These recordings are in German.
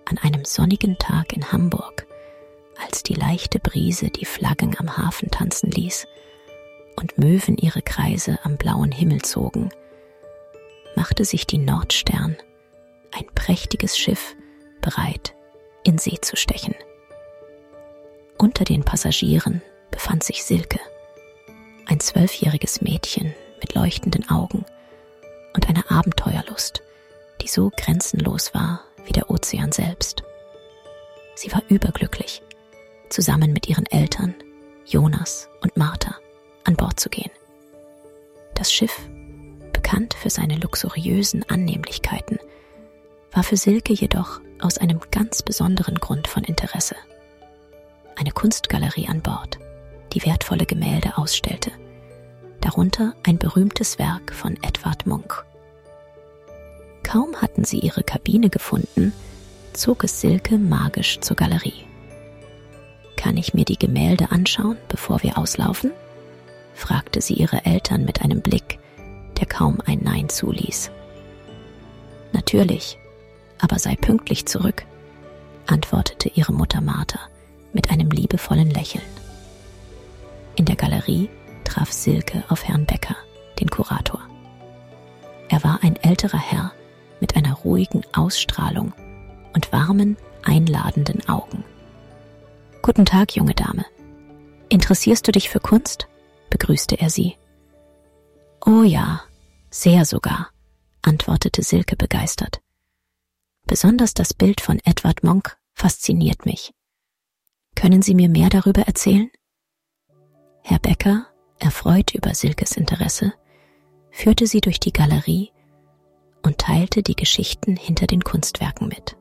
an einem sonnigen Tag in Hamburg, als die leichte Brise die Flaggen am Hafen tanzen ließ und Möwen ihre Kreise am blauen Himmel zogen, machte sich die Nordstern, ein prächtiges Schiff, bereit, in See zu stechen. Unter den Passagieren befand sich Silke, ein 12-jähriges Mädchen mit leuchtenden Augen und einer Abenteuerlust, die so grenzenlos war wie der Ozean selbst. Sie war überglücklich, zusammen mit ihren Eltern, Jonas und Martha, an Bord zu gehen. Das Schiff, bekannt für seine luxuriösen Annehmlichkeiten, war für Silke jedoch aus einem ganz besonderen Grund von Interesse. Eine Kunstgalerie an Bord, die wertvolle Gemälde ausstellte, darunter ein berühmtes Werk von Edvard Munch. Kaum hatten sie ihre Kabine gefunden, zog es Silke magisch zur Galerie. »Kann ich mir die Gemälde anschauen, bevor wir auslaufen?« fragte sie ihre Eltern mit einem Blick, der kaum ein Nein zuließ. »Natürlich, aber sei pünktlich zurück«, antwortete ihre Mutter Martha mit einem liebevollen Lächeln. In der Galerie traf Silke auf Herrn Becker, den Kurator. Er war ein älterer Herr mit einer ruhigen Ausstrahlung und warmen, einladenden Augen. »Guten Tag, junge Dame. Interessierst du dich für Kunst?« begrüßte er sie. »Oh ja, sehr sogar«, antwortete Silke begeistert. »Besonders das Bild von Edvard Munch fasziniert mich. Können Sie mir mehr darüber erzählen?« Herr Becker, erfreut über Silkes Interesse, führte sie durch die Galerie und teilte die Geschichten hinter den Kunstwerken mit.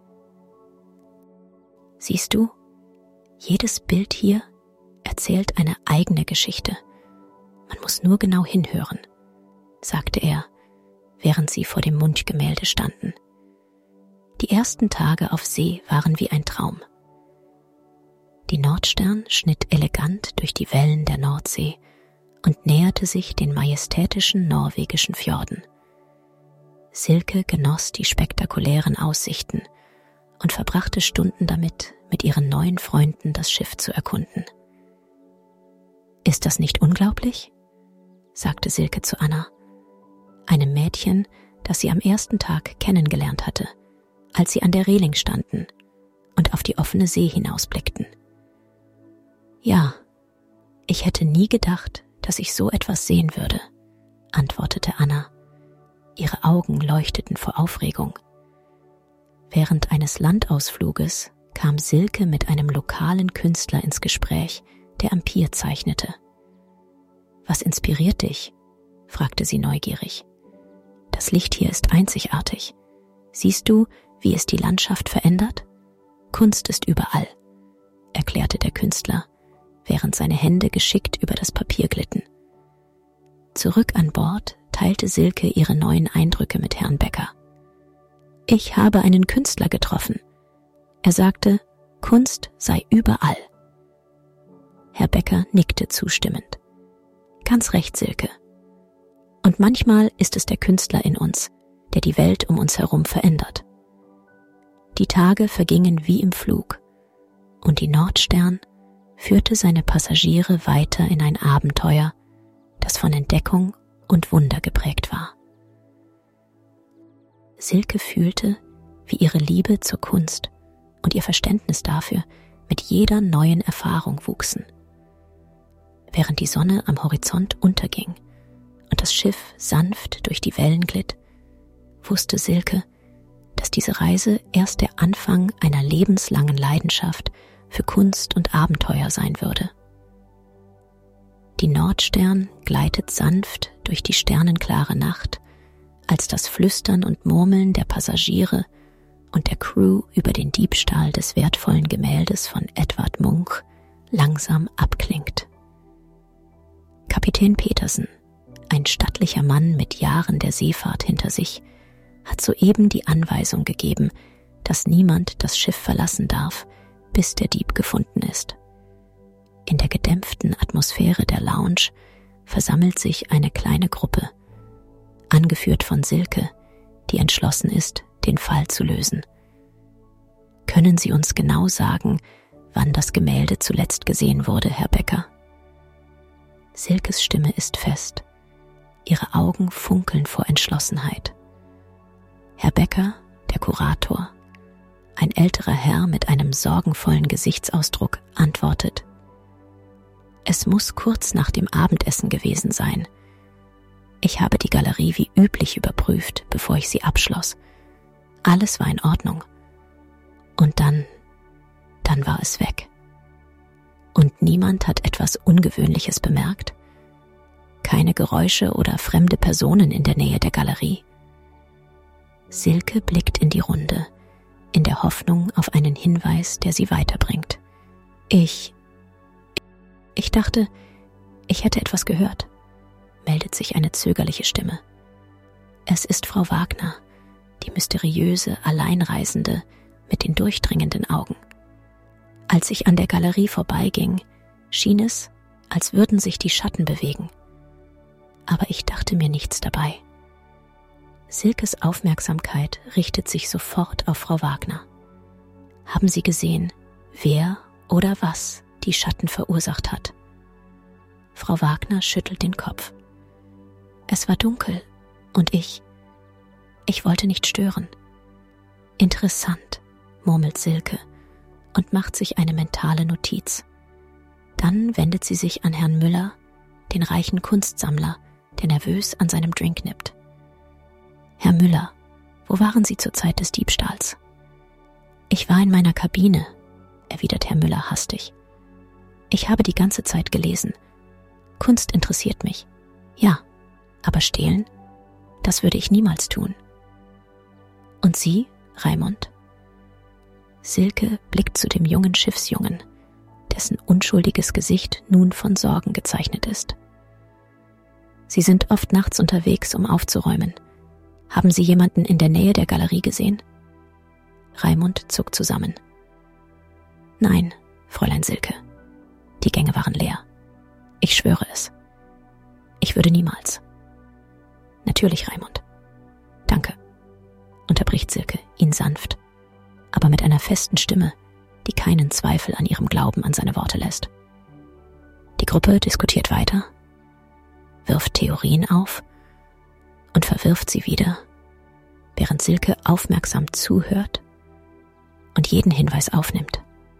»Siehst du, jedes Bild hier erzählt eine eigene Geschichte. Man muss nur genau hinhören«, sagte er, während sie vor dem Munch-Gemälde standen. Die ersten Tage auf See waren wie ein Traum. Die Nordstern schnitt elegant durch die Wellen der Nordsee und näherte sich den majestätischen norwegischen Fjorden. Silke genoss die spektakulären Aussichten und verbrachte Stunden damit, mit ihren neuen Freunden das Schiff zu erkunden. »Ist das nicht unglaublich?«, sagte Silke zu Anna, einem Mädchen, das sie am ersten Tag kennengelernt hatte, als sie an der Reling standen und auf die offene See hinausblickten. »Ja, ich hätte nie gedacht, dass ich so etwas sehen würde«, antwortete Anna. Ihre Augen leuchteten vor Aufregung. Während eines Landausfluges kam Silke mit einem lokalen Künstler ins Gespräch, der am Pier zeichnete. »Was inspiriert dich?«, fragte sie neugierig. »Das Licht hier ist einzigartig. Siehst du, wie es die Landschaft verändert? Kunst ist überall«, erklärte der Künstler, während seine Hände geschickt über das Papier glitten. Zurück an Bord teilte Silke ihre neuen Eindrücke mit Herrn Becker. »Ich habe einen Künstler getroffen. Er sagte, Kunst sei überall.« Herr Becker nickte zustimmend. »Ganz recht, Silke. Und manchmal ist es der Künstler in uns, der die Welt um uns herum verändert.« Die Tage vergingen wie im Flug, und die Nordstern führte seine Passagiere weiter in ein Abenteuer, das von Entdeckung und Wunder geprägt war. Silke fühlte, wie ihre Liebe zur Kunst und ihr Verständnis dafür mit jeder neuen Erfahrung wuchsen. Während die Sonne am Horizont unterging und das Schiff sanft durch die Wellen glitt, wusste Silke, dass diese Reise erst der Anfang einer lebenslangen Leidenschaft für Kunst und Abenteuer sein würde. Die Nordstern gleitet sanft durch die sternenklare Nacht, als das Flüstern und Murmeln der Passagiere und der Crew über den Diebstahl des wertvollen Gemäldes von Edvard Munch langsam abklingt. Kapitän Petersen, ein stattlicher Mann mit Jahren der Seefahrt hinter sich, hat soeben die Anweisung gegeben, dass niemand das Schiff verlassen darf, bis der Dieb gefunden ist. In der gedämpften Atmosphäre der Lounge versammelt sich eine kleine Gruppe, angeführt von Silke, die entschlossen ist, den Fall zu lösen. Können Sie uns genau sagen, wann das Gemälde zuletzt gesehen wurde, Herr Becker? Silkes Stimme ist fest. Ihre Augen funkeln vor Entschlossenheit. Herr Becker, der Kurator, ein älterer Herr mit einem sorgenvollen Gesichtsausdruck, antwortet: Es muss kurz nach dem Abendessen gewesen sein. Ich habe die Galerie wie üblich überprüft, bevor ich sie abschloss. Alles war in Ordnung. Und dann war es weg. Und niemand hat etwas Ungewöhnliches bemerkt? Keine Geräusche oder fremde Personen in der Nähe der Galerie? Silke blickt in die Runde, in der Hoffnung auf einen Hinweis, der sie weiterbringt. Ich dachte, ich hätte etwas gehört, meldet sich eine zögerliche Stimme. Es ist Frau Wagner, die mysteriöse Alleinreisende mit den durchdringenden Augen. Als ich an der Galerie vorbeiging, schien es, als würden sich die Schatten bewegen. Aber ich dachte mir nichts dabei. Silkes Aufmerksamkeit richtet sich sofort auf Frau Wagner. Haben Sie gesehen, wer oder was die Schatten verursacht hat? Frau Wagner schüttelt den Kopf. Es war dunkel und ich wollte nicht stören. Interessant, murmelt Silke und macht sich eine mentale Notiz. Dann wendet sie sich an Herrn Müller, den reichen Kunstsammler, der nervös an seinem Drink nippt. Herr Müller, wo waren Sie zur Zeit des Diebstahls? Ich war in meiner Kabine, erwidert Herr Müller hastig. Ich habe die ganze Zeit gelesen. Kunst interessiert mich. Ja, aber stehlen? Das würde ich niemals tun. Und Sie, Raimund? Silke blickt zu dem jungen Schiffsjungen, dessen unschuldiges Gesicht nun von Sorgen gezeichnet ist. Sie sind oft nachts unterwegs, um aufzuräumen. Haben Sie jemanden in der Nähe der Galerie gesehen? Raimund zuckt zusammen. Nein, Fräulein Silke. Die Gänge waren leer. Ich schwöre es. Ich würde niemals. Natürlich, Raimund. Danke, unterbricht Silke ihn sanft, aber mit einer festen Stimme, die keinen Zweifel an ihrem Glauben an seine Worte lässt. Die Gruppe diskutiert weiter, wirft Theorien auf und verwirft sie wieder, während Silke aufmerksam zuhört und jeden Hinweis aufnimmt.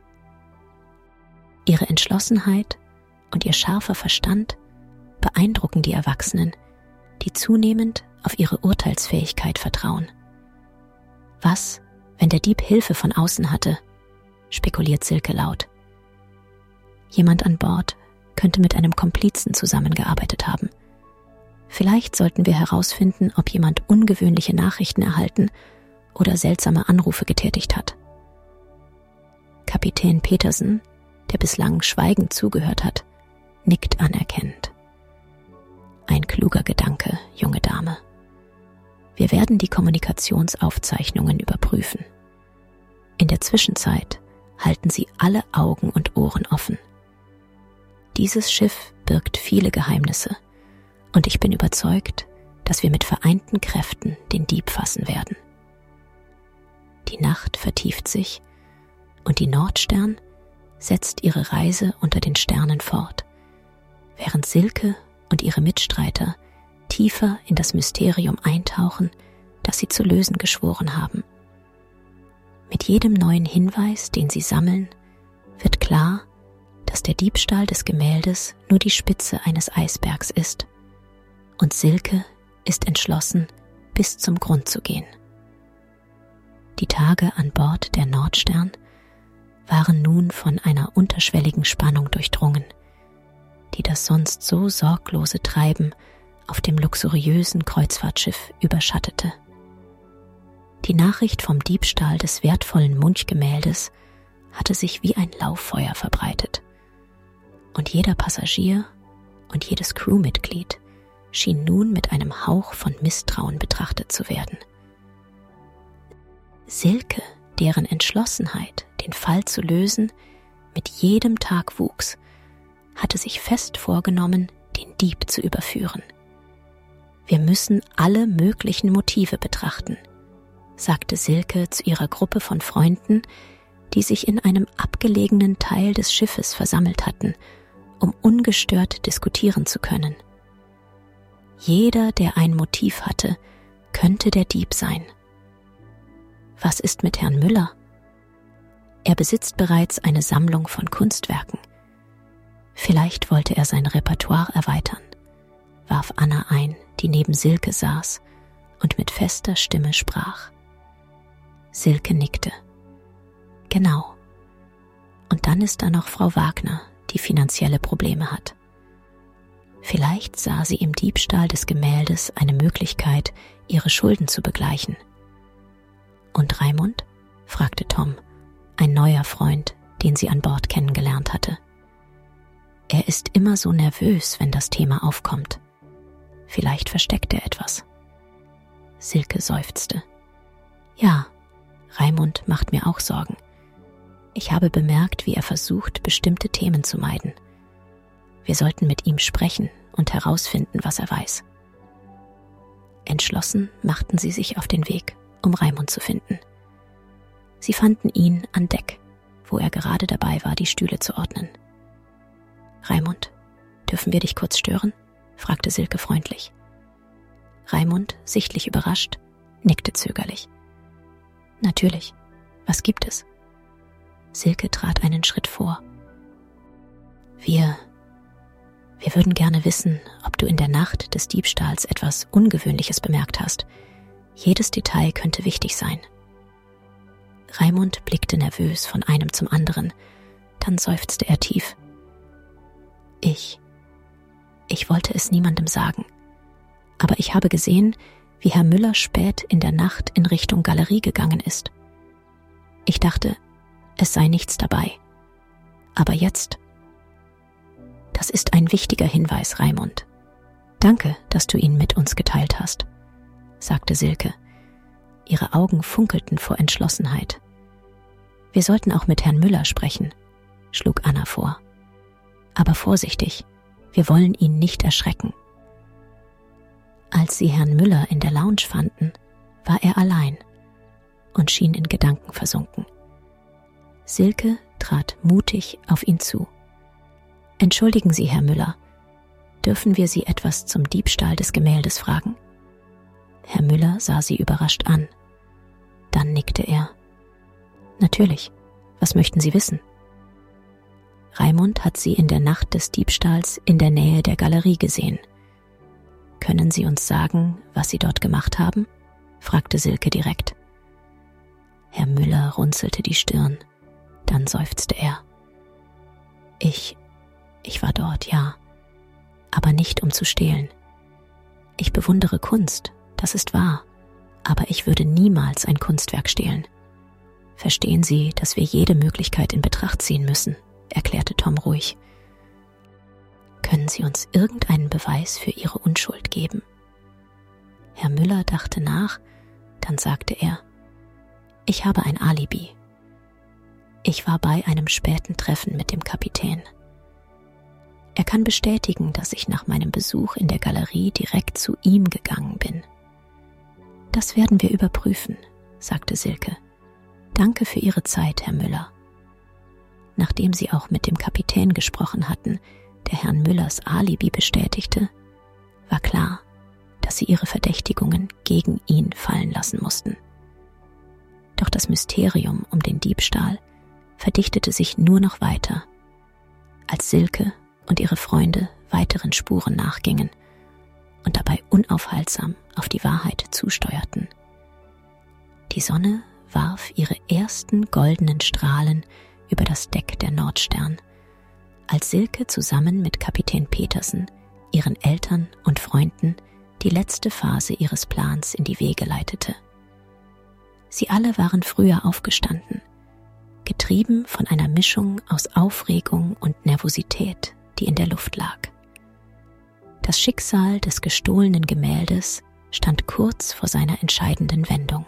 Ihre Entschlossenheit und ihr scharfer Verstand beeindrucken die Erwachsenen, die zunehmend auf ihre Urteilsfähigkeit vertrauen. Was, wenn der Dieb Hilfe von außen hatte, spekuliert Silke laut. Jemand an Bord könnte mit einem Komplizen zusammengearbeitet haben. Vielleicht sollten wir herausfinden, ob jemand ungewöhnliche Nachrichten erhalten oder seltsame Anrufe getätigt hat. Kapitän Petersen, der bislang schweigend zugehört hat, nickt anerkennend. Ein kluger Gedanke, junge Dame. Wir werden die Kommunikationsaufzeichnungen überprüfen. In der Zwischenzeit halten Sie alle Augen und Ohren offen. Dieses Schiff birgt viele Geheimnisse und ich bin überzeugt, dass wir mit vereinten Kräften den Dieb fassen werden. Die Nacht vertieft sich und die Nordstern setzt ihre Reise unter den Sternen fort, während Silke und ihre Mitstreiter tiefer in das Mysterium eintauchen, das sie zu lösen geschworen haben. Mit jedem neuen Hinweis, den sie sammeln, wird klar, dass der Diebstahl des Gemäldes nur die Spitze eines Eisbergs ist. Und Silke ist entschlossen, bis zum Grund zu gehen. Die Tage an Bord der Nordstern waren nun von einer unterschwelligen Spannung durchdrungen, die das sonst so sorglose Treiben auf dem luxuriösen Kreuzfahrtschiff überschattete. Die Nachricht vom Diebstahl des wertvollen Munch-Gemäldes hatte sich wie ein Lauffeuer verbreitet, und jeder Passagier und jedes Crewmitglied schien nun mit einem Hauch von Misstrauen betrachtet zu werden. Silke, deren Entschlossenheit, den Fall zu lösen, mit jedem Tag wuchs, hatte sich fest vorgenommen, den Dieb zu überführen. Wir müssen alle möglichen Motive betrachten, sagte Silke zu ihrer Gruppe von Freunden, die sich in einem abgelegenen Teil des Schiffes versammelt hatten, um ungestört diskutieren zu können. Jeder, der ein Motiv hatte, könnte der Dieb sein. Was ist mit Herrn Müller? Er besitzt bereits eine Sammlung von Kunstwerken. Vielleicht wollte er sein Repertoire erweitern, warf Anna ein, die neben Silke saß und mit fester Stimme sprach. Silke nickte. Genau. Und dann ist da noch Frau Wagner, die finanzielle Probleme hat. Vielleicht sah sie im Diebstahl des Gemäldes eine Möglichkeit, ihre Schulden zu begleichen. Und Raimund? Fragte Tom, ein neuer Freund, den sie an Bord kennengelernt hatte. Er ist immer so nervös, wenn das Thema aufkommt. Vielleicht versteckt er etwas. Silke seufzte. Ja, Raimund macht mir auch Sorgen. Ich habe bemerkt, wie er versucht, bestimmte Themen zu meiden. Wir sollten mit ihm sprechen und herausfinden, was er weiß. Entschlossen machten sie sich auf den Weg, um Raimund zu finden. Sie fanden ihn an Deck, wo er gerade dabei war, die Stühle zu ordnen. Raimund, dürfen wir dich kurz stören? Fragte Silke freundlich. Raimund, sichtlich überrascht, nickte zögerlich. Natürlich. Was gibt es? Silke trat einen Schritt vor. Wir würden gerne wissen, ob du in der Nacht des Diebstahls etwas Ungewöhnliches bemerkt hast. Jedes Detail könnte wichtig sein. Raimund blickte nervös von einem zum anderen, dann seufzte er tief. Ich wollte es niemandem sagen, aber ich habe gesehen, wie Herr Müller spät in der Nacht in Richtung Galerie gegangen ist. Ich dachte, es sei nichts dabei. Aber jetzt? Das ist ein wichtiger Hinweis, Raimund. Danke, dass du ihn mit uns geteilt hast, sagte Silke. Ihre Augen funkelten vor Entschlossenheit. Wir sollten auch mit Herrn Müller sprechen, schlug Anna vor. Aber vorsichtig, wir wollen ihn nicht erschrecken. Als sie Herrn Müller in der Lounge fanden, war er allein und schien in Gedanken versunken. Silke trat mutig auf ihn zu. Entschuldigen Sie, Herr Müller, dürfen wir Sie etwas zum Diebstahl des Gemäldes fragen? Herr Müller sah sie überrascht an. Dann nickte er. Natürlich, was möchten Sie wissen? Raimund hat Sie in der Nacht des Diebstahls in der Nähe der Galerie gesehen. Können Sie uns sagen, was Sie dort gemacht haben? Fragte Silke direkt. Herr Müller runzelte die Stirn, dann seufzte er. Ich war dort, ja, aber nicht um zu stehlen. Ich bewundere Kunst, das ist wahr, aber ich würde niemals ein Kunstwerk stehlen. Verstehen Sie, dass wir jede Möglichkeit in Betracht ziehen müssen, erklärte Tom ruhig. Können Sie uns irgendeinen Beweis für Ihre Unschuld geben? Herr Müller dachte nach, dann sagte er, ich habe ein Alibi. Ich war bei einem späten Treffen mit dem Kapitän. Er kann bestätigen, dass ich nach meinem Besuch in der Galerie direkt zu ihm gegangen bin. Das werden wir überprüfen, sagte Silke. Danke für Ihre Zeit, Herr Müller. Nachdem sie auch mit dem Kapitän gesprochen hatten, der Herrn Müllers Alibi bestätigte, war klar, dass sie ihre Verdächtigungen gegen ihn fallen lassen mussten. Doch das Mysterium um den Diebstahl verdichtete sich nur noch weiter, als Silke und ihre Freunde weiteren Spuren nachgingen und dabei unaufhaltsam auf die Wahrheit zusteuerten. Die Sonne warf ihre ersten goldenen Strahlen über das Deck der Nordstern, als Silke zusammen mit Kapitän Petersen, ihren Eltern und Freunden die letzte Phase ihres Plans in die Wege leitete. Sie alle waren früher aufgestanden, getrieben von einer Mischung aus Aufregung und Nervosität, die in der Luft lag. Das Schicksal des gestohlenen Gemäldes stand kurz vor seiner entscheidenden Wendung.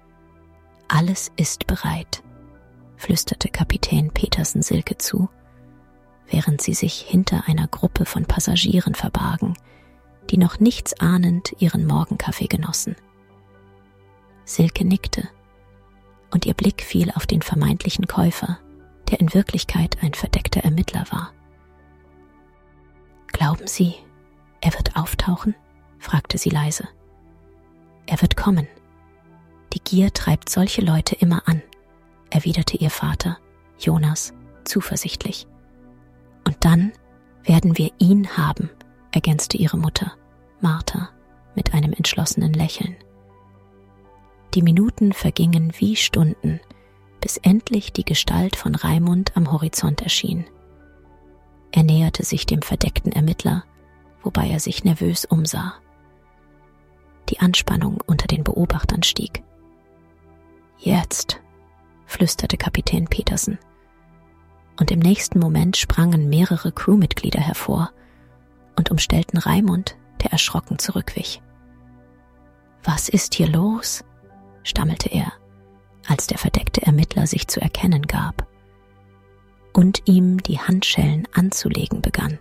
Alles ist bereit, flüsterte Kapitän Petersen Silke zu, während sie sich hinter einer Gruppe von Passagieren verbargen, die noch nichts ahnend ihren Morgenkaffee genossen. Silke nickte. und ihr Blick fiel auf den vermeintlichen Käufer, der in Wirklichkeit ein verdeckter Ermittler war. »Glauben Sie, er wird auftauchen?« fragte sie leise. »Er wird kommen. Die Gier treibt solche Leute immer an«, erwiderte ihr Vater, Jonas, zuversichtlich. »Und dann werden wir ihn haben«, ergänzte ihre Mutter, Martha, mit einem entschlossenen Lächeln. Die Minuten vergingen wie Stunden, bis endlich die Gestalt von Raimund am Horizont erschien. Er näherte sich dem verdeckten Ermittler, wobei er sich nervös umsah. Die Anspannung unter den Beobachtern stieg. »Jetzt«, flüsterte Kapitän Petersen. Und im nächsten Moment sprangen mehrere Crewmitglieder hervor und umstellten Raimund, der erschrocken zurückwich. »Was ist hier los?«, stammelte er, als der verdeckte Ermittler sich zu erkennen gab und ihm die Handschellen anzulegen begann.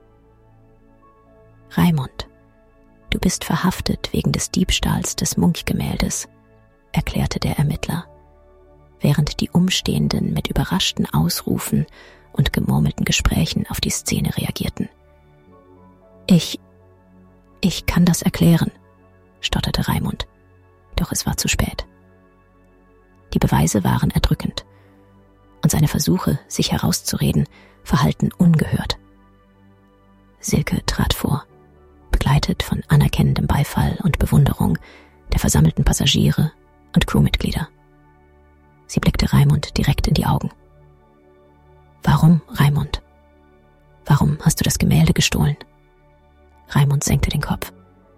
»Raimund, du bist verhaftet wegen des Diebstahls des Munch-Gemäldes«, erklärte der Ermittler, während die Umstehenden mit überraschten Ausrufen und gemurmelten Gesprächen auf die Szene reagierten. Ich kann das erklären«, stotterte Raimund, doch es war zu spät. Die Beweise waren erdrückend, und seine Versuche, sich herauszureden, verhallten ungehört. Silke trat vor, begleitet von anerkennendem Beifall und Bewunderung der versammelten Passagiere und Crewmitglieder. Sie blickte Raimund direkt in die Augen. »Warum, Raimund? Warum hast du das Gemälde gestohlen?« Raimund senkte den Kopf.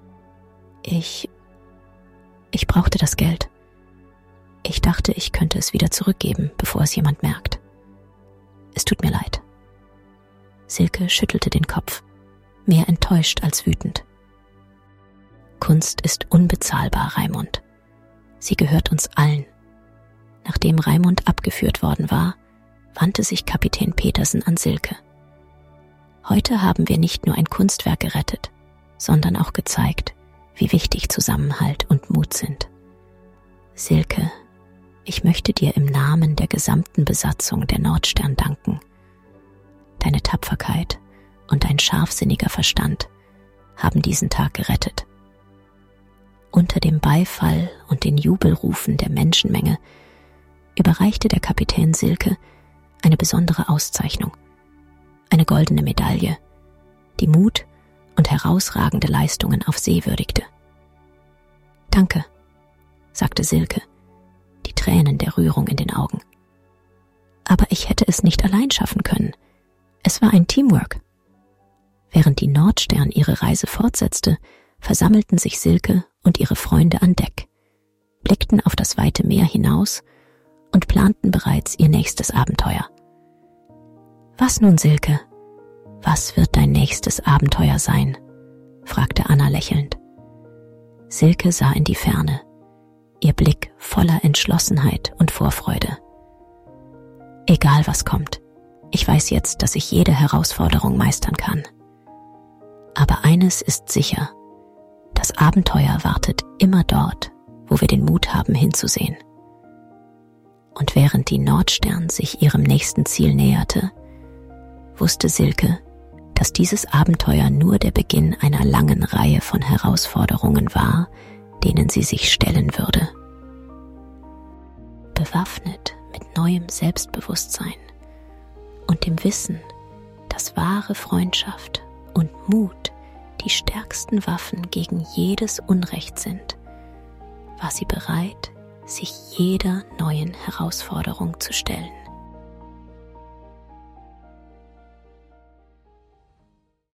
Ich brauchte das Geld. Ich dachte, ich könnte es wieder zurückgeben, bevor es jemand merkt. Es tut mir leid.« Silke schüttelte den Kopf, mehr enttäuscht als wütend. »Kunst ist unbezahlbar, Raimund. Sie gehört uns allen.« Nachdem Raimund abgeführt worden war, wandte sich Kapitän Petersen an Silke. »Heute haben wir nicht nur ein Kunstwerk gerettet, sondern auch gezeigt, wie wichtig Zusammenhalt und Mut sind. Silke, ich möchte dir im Namen der gesamten Besatzung der Nordstern danken. Deine Tapferkeit und dein scharfsinniger Verstand haben diesen Tag gerettet.« Unter dem Beifall und den Jubelrufen der Menschenmenge überreichte der Kapitän Silke eine besondere Auszeichnung, eine goldene Medaille, die Mut und herausragende Leistungen auf See würdigte. »Danke«, sagte Silke, die Tränen der Rührung in den Augen. »Aber ich hätte es nicht allein schaffen können. Es war ein Teamwork.« Während die Nordstern ihre Reise fortsetzte, versammelten sich Silke und ihre Freunde an Deck, blickten auf das weite Meer hinaus und planten bereits ihr nächstes Abenteuer. »Was nun, Silke? Was wird dein nächstes Abenteuer sein?« fragte Anna lächelnd. Silke sah in die Ferne, ihr Blick voller Entschlossenheit und Vorfreude. »Egal was kommt, ich weiß jetzt, dass ich jede Herausforderung meistern kann. Aber eines ist sicher, das Abenteuer wartet immer dort, wo wir den Mut haben hinzusehen.« Und während die Nordstern sich ihrem nächsten Ziel näherte, wusste Silke, dass dieses Abenteuer nur der Beginn einer langen Reihe von Herausforderungen war, denen sie sich stellen würde. Bewaffnet mit neuem Selbstbewusstsein und dem Wissen, dass wahre Freundschaft und Mut die stärksten Waffen gegen jedes Unrecht sind, war sie bereit, sich jeder neuen Herausforderung zu stellen.